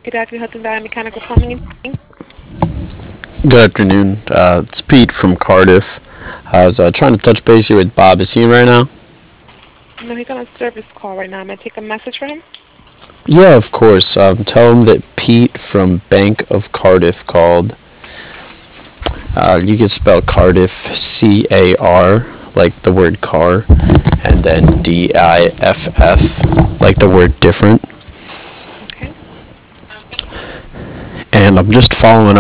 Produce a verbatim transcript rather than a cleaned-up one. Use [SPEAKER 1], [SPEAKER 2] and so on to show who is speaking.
[SPEAKER 1] Good afternoon, Hudson Valley Mechanical Plumbing.
[SPEAKER 2] Good afternoon. Uh, it's Pete from Cardiff. I was uh, trying to touch base here with Bob. Is he in right now?
[SPEAKER 1] No, he's on a service call right now. I'm going to take a message for him.
[SPEAKER 2] Yeah, of course. Um, tell him that Pete from Bank of Cardiff called. Uh, you can spell Cardiff C A R, like the word car, and then D I F F, like the word different.
[SPEAKER 1] Okay.
[SPEAKER 2] And I'm just following